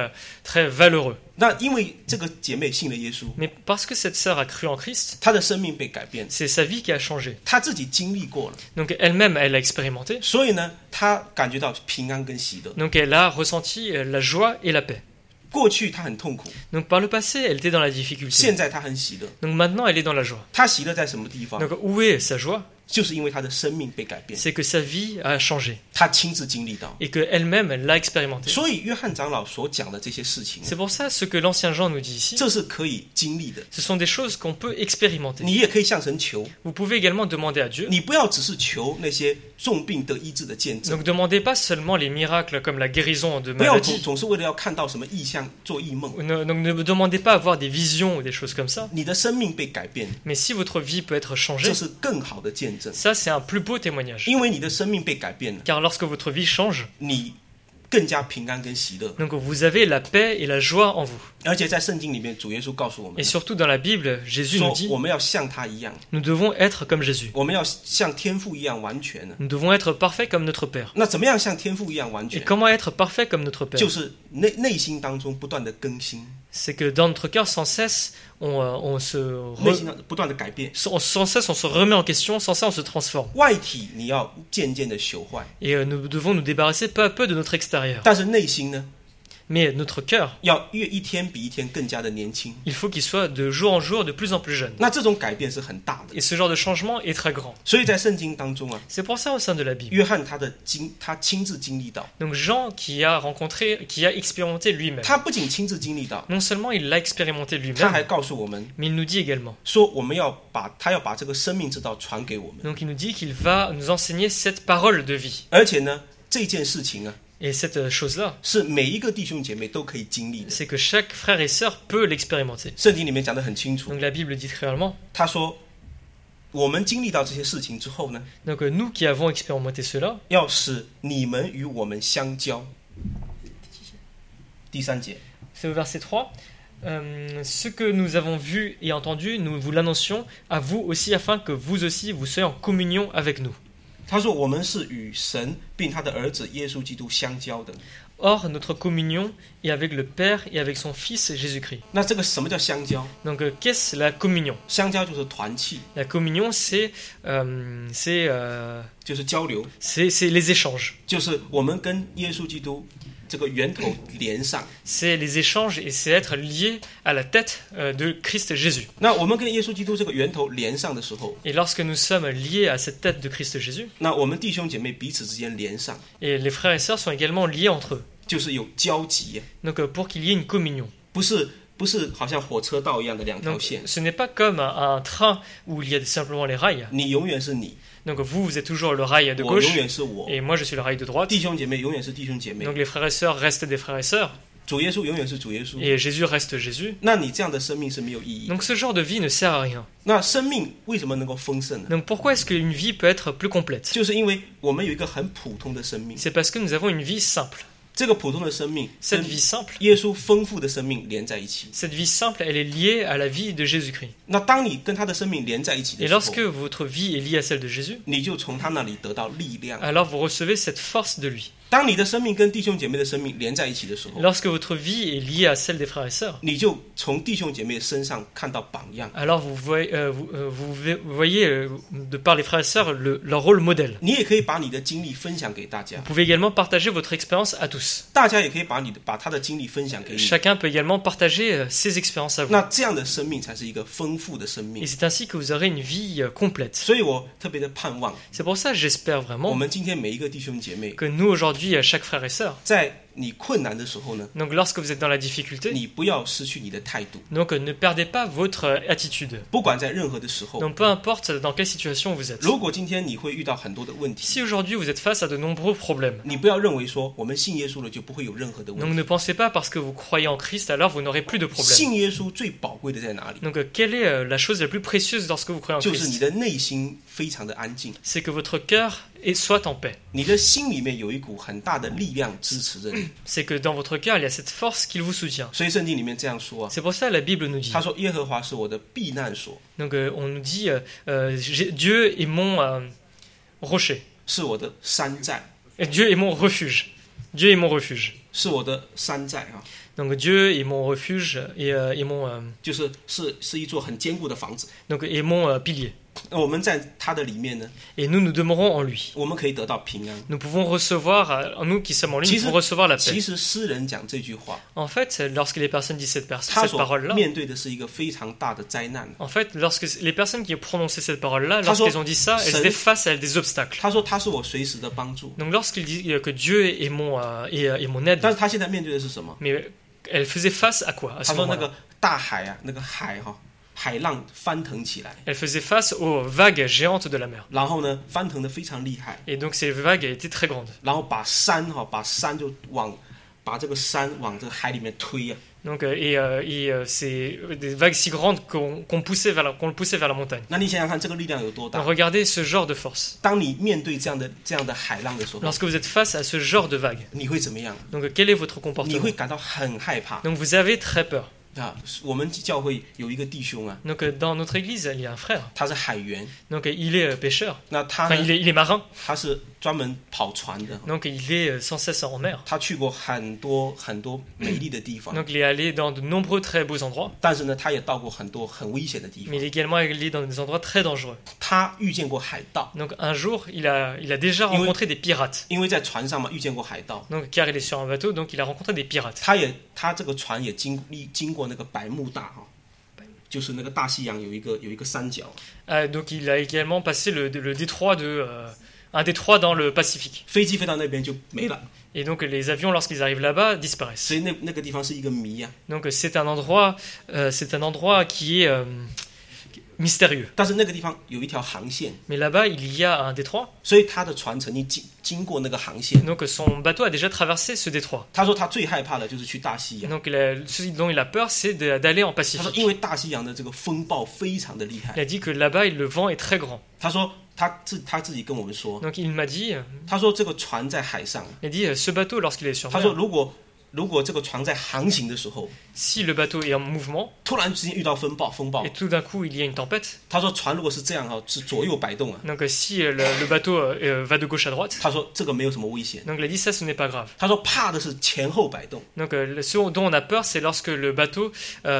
très valeureux. 那因为这个姐妹信了耶稣， Mais parce que cette sœur a cru en Christ, 她的生命被改变， c'est sa vie qui a changé. 她自己经历过了， Donc elle-même, elle l'a expérimenté. 所以呢，她感觉到平安跟喜乐。 Donc elle a ressenti la joie et la paix. 过去她很痛苦， Donc par le passé, elle était dans la difficulté. 现在她很喜乐。 Donc maintenant, elle est dans la joie. 她喜乐在什么地方？ Donc où est sa joie? 就是因为她的生命被改变， C'est que sa vie a changé 她亲自经历到。 et qu'elle-même, elle l'a expérimenté. 所以约翰长老所讲的这些事情， C'est pour ça ce que l'ancien Jean nous dit ici. 这是可以经历的。 Ce sont des choses qu'on peut expérimenter. 你也可以向神求， Vous pouvez également demander à Dieu. 你不要只是求那些重病得医治的见证， Donc demandez pas seulement les miracles comme la guérison de 不要 maladies. 总是为了要看到什么异象做异梦。 Donc ne demandez pas à avoir des visions ou des choses comme ça. 你的生命被改变， Mais si votre vie peut être 这 changée, 是更好的见证， ça c'est un plus beau témoignage. 因为你的生命被改变了， Car lorsque votre vie change, 你更加平安跟喜乐。 donc vous avez la paix et la joie en vous. 而且在圣经里面，主耶稣告诉我 Et 们 surtout dans la Bible, Jésus 说 nous，dit, 我们要像他一样， nous devons être comme Jésus. 我们要像天父一样完全。 Nous devons être parfaits comme notre Père. 那怎么样像天父一样完 Et 全？ comment être parfait comme notre Père? 就是内心当中不断的更新， C'est que dans notre cœur, sans cesse, on se 内心当中不断的改变。 sans cesse, on se remet en question, sans cesse, on se transforme. 外体你要渐渐的朽坏， Et nous devons nous débarrasser peu à peu de notre extérieur. 但是内心呢， Mais notre cœur, 要一天比一天更加的年轻。 il faut qu'il soit de jour en jour de plus en plus jeune. 那这种改变是很大的， Et ce genre de changement est très grand. 所以在圣经当中啊， C'est pour ça au sein de la Bible. 约翰他亲自经历到， Donc Jean qui a expérimenté lui-même. 他不仅亲自经历到， Non seulement il l'a expérimenté 他还 lui-même, 告诉我们 mais il nous dit également. 说，他要把这个生命之道传给我们， Donc il nous dit qu'il va nous enseigner cette parole de vie. 而且呢，这件事情啊， Et cette chose-là, 是每一个弟兄姐妹都可以经历的。 c'est que chaque frère et sœur peut l'expérimenter. 圣经里面讲得很清楚， Donc la Bible dit clairement. 他说，我们经历到这些事情之后呢， Donc nous qui avons expérimenté cela, 要使你们与我们相交。第3节， c'est au verset 3. Ce que nous avons vu et entendu, nous vous l'annoncions à vous aussi afin que vous aussi vous soyez en communion avec nous. 他说我们是与神并他的儿子耶稣基督相交的。 Or, notre communion est avec le Père et avec son Fils Jésus-Christ. 那这个什么叫相交？ Donc, qu'est-ce la communion? 相交就是团契， La communion, c'est 就是交流， les échanges. 就是我们跟耶稣基督这个源头连上。 C'est les échanges et c'est être lié à la tête de Christ Jésus. 那我们跟耶稣基督这个源头连上的时候， Et lorsque nous sommes liés à cette tête de Christ Jésus, 那我们弟兄姐妹彼此之间连上， et les frères et sœurs sont également liés entre eux. 就是有交集， Donc, pour qu'il y ait une communion. 不是好像火车道一样的两条 Donc, 线。 ce n'est pas comme un train où il y a simplement les rails. 你永远是你， Donc, vous êtes toujours le rail de 我永 gauche 远是我， et moi, je suis le rail de droite. 弟兄姐妹永远是弟兄姐妹， Donc, les frères et sœurs restent des frères et sœurs 主耶稣永远是主耶稣。 et Jésus reste Jésus. 那你这样的生命是没有意义的。 Donc, ce genre de vie ne sert à rien. 那生命为什么能够丰盛呢？ Donc, pourquoi est-ce qu'une vie peut être plus complète? 就是因为我们有一个很普通的生命， C'est parce que nous avons une vie simple. 这个普通的生命 Cette 跟 vie simple, 耶稣丰富的生命连在一起。 cette vie simple, elle est liée à la vie de Jésus-Christ. 那当你跟他的生命连在一起 Et 的时候， lorsque votre vie est liée à celle de Jésus, 你就从他那里得到力量。 alors vous recevez cette force de lui. 当你的生命跟弟兄姐妹的生命连在一起的时候， Lorsque votre vie est liée à celle des frères et sœurs, 你就从弟兄姐妹身上看到榜样。 alors vous voyez de par les frères et sœurs, leur rôle modèle. 你也可以把你的经历分享给大家 Vous，pouvez également partager votre expérience à tous. 大家也可以把他的经历分享给你。 Chacun peut également partager ses expériences à vous. 那这样的生命才是一个丰富的生 Et 命。 c'est ainsi que vous aurez une vie complète. 所以我特别的盼望， C'est pour ça que j'espère 我 vraiment 们今天每一个弟兄姐妹， que nous aujourd'hui, chaque frère et sœur, 在你困难的时候呢， donc lorsque vous êtes dans la difficulté, 你不要失去你的态度， donc ne perdez pas votre attitude. 不管在任何的时候。 Donc peu importe dans quelle situation vous êtes. 如果今天你会遇到很多的问题， Si aujourd'hui vous êtes face à de nombreux problèmes, 你不要认为说我们信耶稣了就不会有任何的问 donc 题。 ne pensez pas parce que vous croyez en Christ, alors vous n'aurez plus de problèmes. 信耶稣最宝贵的在哪里？ Donc quelle est la chose la plus précieuse lorsque vous croyez en 就是你 Christ? 的内心非常的安静， C'est que votre cœur soit en paix. 你的心里面有一股很大的力量支持着你。 C'est que dans votre cœur, il y a cette force qui vous soutient. 所以圣经里面这样说啊， C'est pour ça que la Bible nous dit. 他说耶和华是我的避难所， Donc on nous dit Dieu est mon rocher. 是我的山寨， Et Dieu est mon refuge. Dieu est mon refuge. 是我的山寨啊， Donc Dieu est mon refuge et mon, 是一座很坚固的房子。 donc, et mon pilier. 那我们在他的里面呢， Et nous demeurons en lui. 我们可以得到平安。 Nous pouvons recevoir, nous qui sommes en lui, nous 其实 pouvons recevoir la paix. 其实诗人讲这句话， En fait, lorsque les personnes disent cette 他 cette 所 parole-là, 面对的是一个非常大的灾难。 en fait, lorsque les personnes qui ont prononcé cette parole-là, Ça, lorsqu'elles ont dit ça, elles ça- étaient face à des obstacles. 他说他是我随时的帮助， Donc lorsqu'il dit que Dieu est mon aide, 但是他现在面对的是什么？ mais elle faisait face à quoi à 他 ce 说那 moment-là? 个大海啊，那个海哈、海浪翻腾起来， Elle faisait face aux vagues géantes de la mer. 然后呢翻腾的非常厉害， Et donc ces vagues étaient très grandes. 然后把山就把这个山往这个海里面推啊。 Donc, c'est des vagues si grandes qu'on le poussait vers la montagne. 那你想想看，这个力量有多大 Donc,？regardez ce genre de force. 当你面对这样的海浪的时候， Lorsque vous êtes face à ce genre de vagues, 你会怎么样？ donc quel est votre 你 comportement? 会感到很害怕 Donc vous avez très peur. 啊！我们教会有一个弟兄啊， Donc dans notre église, il y a un frère. 他是海员， Donc il est pêcheur. 那他 Enfin, 呢， il est marin. 他是专门跑船的， Donc il est sans cesse en mer. 他去过很多美丽的地方， Donc il est allé dans de nombreux très beaux endroits. 但是呢，他也到过很多很危险的地 Mais 方。 il est également allé dans des endroits très dangereux. 他遇见过海盗， Donc un jour, il a déjà rencontré des pirates. 因为在船上嘛遇见过海盗， Donc car il est sur un bateau, donc il a rencontré des pirates. 他这个船也经过那个百慕大哈，就是那个大西洋有一个三角， Donc il a également passé le détroit un détroit dans le Pacifique. 飞机飞到那边就没了， Et donc les avions, lorsqu'ils arrivent là-bas, disparaissent. 所以那个地方是一个谜啊。 Donc c'est un endroit qui est mystérieux. 但是那个地方有一条航线， Mais là-bas, il y a un détroit. 所以他的船曾经经过那个航线。 Donc son bateau a déjà traversé ce détroit. 他说他最害怕的就是去大西洋， Donc ce dont il a peur, c'est d'aller en 他说 Pacifique. 因为大西洋的这个风暴非常的厉害 Il。a dit que là-bas, le vent est très grand. 他说他自己跟我们说， Donc il m'a dit, 他说这个船在海上， il a dit ce bateau, lorsqu'il est sur 他说 mer, 如果这个船在航行的时候， si le bateau est en mouvement 突然之间遇到风暴， et tout d'un coup il y a une tempête, 他说船如果是这样哈，是左右摆动啊， donc si le bateau va de gauche à droite, 他说这个没有什么危险。 donc il a dit ça, ce n'est pas grave. 他说怕的是前后摆动， Donc ce dont on a peur, c'est lorsque le bateau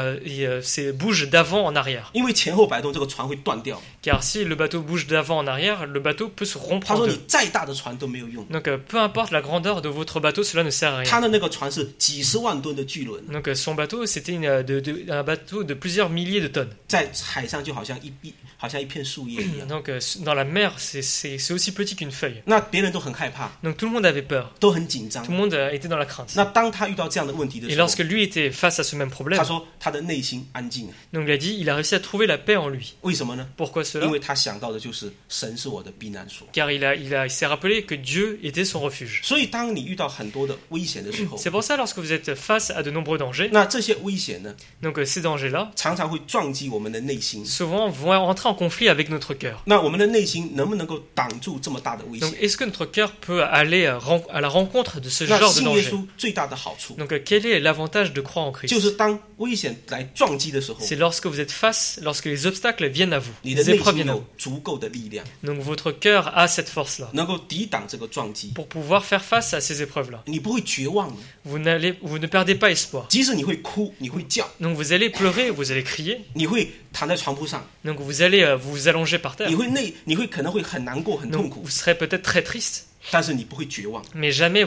bouge d'avant en arrière. 因为前后摆动这个船会断掉。 Car si le bateau bouge d'avant en arrière, le bateau peut se rompre 他 en 说你 deux. 再大的船都没有用， Donc peu importe la grandeur de votre bateau, cela ne sert à 他 rien. 的那个船是几十万吨的巨轮， Donc son bateau, c'était un bateau de plusieurs milliers de tonnes. 在海上就好像一片树叶一样。 Donc dans la mer, c'est aussi petit qu'une feuille. 那别人都很害怕， Donc tout le monde avait peur. 都很紧张 Tout。le monde était dans la crainte. 那当他遇到这样的问题的 Et 时候， lorsque lui était face à ce même problème, 他说他的内心安静， donc il a dit, il a réussi à trouver la paix en lui. 为什么呢？ Pourquoi 因 cela? 为他想到的就是神是我的避难所。 Car il s'est rappelé que Dieu était son refuge. 所以当你遇到很多的危险的时候， C'est pour ça, lorsque vous êtes face à de nombreux dangers, 那这些危险呢， donc ces dangers-là, 常常会撞击我们的内心。 souvent vont entrer en conflit avec notre cœur. 那我们的内心能不能够挡住这么大的危 Donc 险？ est-ce que notre cœur peut aller à la rencontre de ce 那 genre de 信耶 danger? 稣最大的好处 Donc quel est l'avantage de croire en 就 Christ? 是当危险来撞击的时候， C'est lorsque vous êtes face, lorsque les obstacles viennent à vous, 你的 les 内 épreuves 心 viennent à 有 vous. 足够的力量， Donc votre cœur a cette force-là 能够抵挡这个撞击， pour pouvoir faire face à ces épreuves-là. 你不会绝望的。 Vous ne perdez pas espoir. 即使你会哭，你会叫， Donc vous allez pleurer, vous allez crier, 你会躺在床铺上， donc vous allez vous allonger par terre. 你会可能会很难过、很痛 Donc 苦， vous serez peut-être très triste, 但是你不会绝望， mais jamais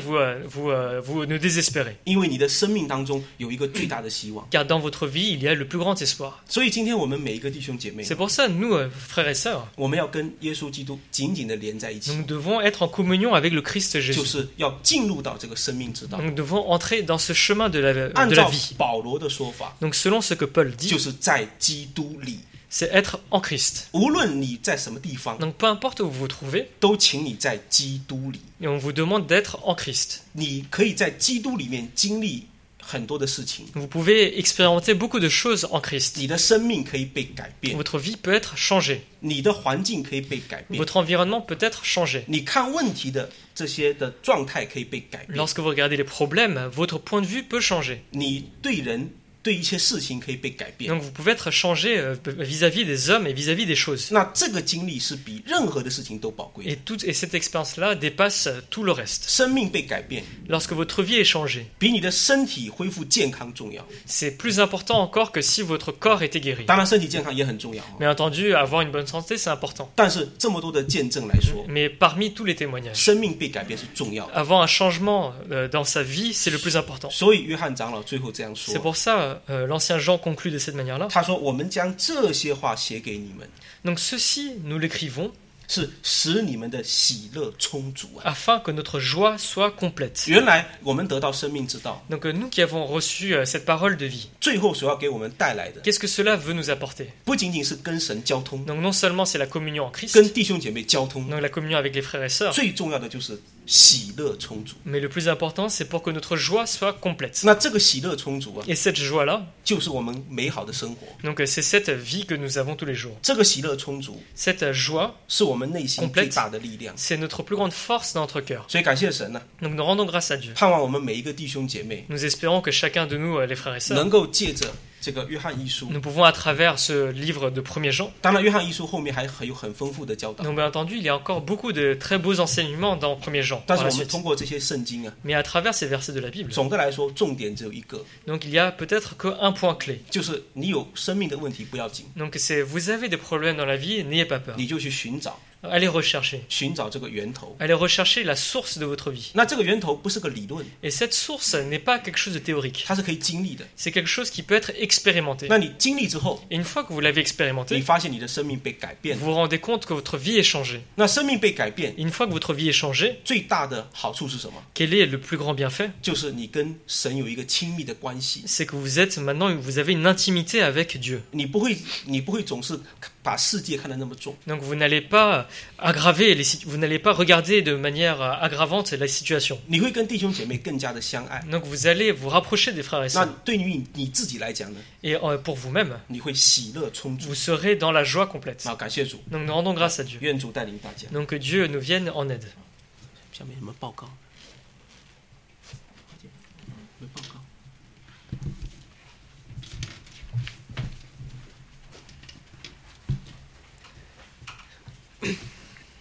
vous ne désespérez. 因为你的生命当中有一个最大的希望。 Car dans votre vie, il y a le plus grand espoir. 所以今天我们每一个弟兄姐妹， C'est pour ça, nous, frères et sœurs, 我们要跟耶稣基督紧紧的连在一起， nous devons être en communion avec le Christ 就 Jésus. 是要进入到这个生命之道。 Nous devons entrer dans ce chemin de 按 la 照 vie. 保罗的说法， Donc selon ce que Paul 就 dit, 是在基督里， c'est être en Christ. 无论你在什么地方， Donc peu importe où vous vous trouvez, 都请你在基督里。 et on vous demande d'être en Christ. 你可以在基督里面经历很多的事情， Vous pouvez expérimenter beaucoup de choses en Christ. 你的生命可以被改变， Votre vie peut être changée. 你的环境可以被改变， Votre environnement peut être changé. 你看问题的这些的状态可以被改变， Lorsque vous regardez les problèmes, votre point de vue peut changer. 你对人对一切事情可以被改变。 Donc vous pouvez être changé vis-à-vis des hommes et vis-à-vis des choses. 那这个经历是比任何的事情都宝贵的。 Et cette expérience-là dépasse tout le reste. 生命被改变， Lorsque votre vie est changée, 比你的身体恢复健康重要。 c'est plus important encore que si votre corps était guéri. 当然，身体健康也很重要。 Bien entendu, avoir une bonne santé, c'est important. 但是这么多的见证来说， Mais parmi tous les témoignages, 生命被改变是重要的。 avoir un changement dans sa vie, c'est le plus important. 所以约翰长老最后这样 C'est 说， pour ça, l'ancien Jean conclut de cette manière-là. 他说：“我们将这些话写给你们， Donc ceci, nous l'écrivons 是使你们的喜乐充足啊。 afin que notre joie soit complète. » 原来我们得到生命之道， Donc nous qui avons reçu cette parole de vie, 最后所要给我们带来的， qu'est-ce que cela veut nous apporter? 不仅仅是跟神交通， Donc non seulement c'est la communion en Christ, 跟弟兄姐妹交通， donc la communion avec les frères et sœurs, 最重要的就是喜乐充足。 mais le plus important c'est pour que notre joie soit complète. 那这个喜乐充足啊， Et cette joie-là, 就是我们美好的生活。 donc c'est cette vie que nous avons tous les jours. 这个喜乐充足 Cette joie, 是我们内心最大的力量。 c'est notre plus grande force dans notre cœur. 所以感谢神呢、 Donc nous rendons grâce à Dieu. 盼望我们每一个弟兄姐妹 Nous espérons que chacun de nous, les frères et sœurs, 能够借着这个约翰一书， nous pouvons à travers ce livre de 1er Jean. 当然约翰一书后面还有很丰富的教导， Donc bien entendu, il y a encore beaucoup de très beaux enseignements dans 1er Jean 但 par 是 la 我们 suite. 通过这些圣经啊， Mais à travers ces versets de la Bible, 总的来说重点只有一个， donc il y a peut-être qu'un point clé. 就是你有生命的问题不要紧， Donc c'est vous avez des problèmes dans la vie, n'ayez pas peur. 你就去寻找 Allez rechercher. 寻找这个源头。 Allez rechercher la source de votre vie. 那这个源头不是个理论， Et cette source n'est pas quelque chose de théorique. 它是可以经历的。 C'est quelque chose qui peut être expérimenté. 那你经历之后， Et une fois que vous l'avez 你 expérimenté, 发现你的生命被改变 vous，vous rendez compte que votre vie est changée. 那生命被改变 Et une fois que votre vie est changée, 最大的好处是什么？ quel est le plus grand bienfait? 就是你跟神有一个亲密的关系， C'est que vous êtes maintenant, vous avez une intimité avec Dieu. 你不会总是把世界看得那么重， Donc vous n'allez pas aggraver vous n'allez pas regarder de manière aggravante la situation. 你会跟弟兄姐妹更加的相爱。 Donc vous allez vous rapprocher des frères et 那 sœurs. 对于你自己来讲呢， Et pour vous-même, 你会喜乐充足。 vous serez dans la joie complète. 好，感谢主， Donc nous rendons grâce à Dieu. 愿主带领大家。 Donc que Dieu nous vienne en aide. 下面有没有报告？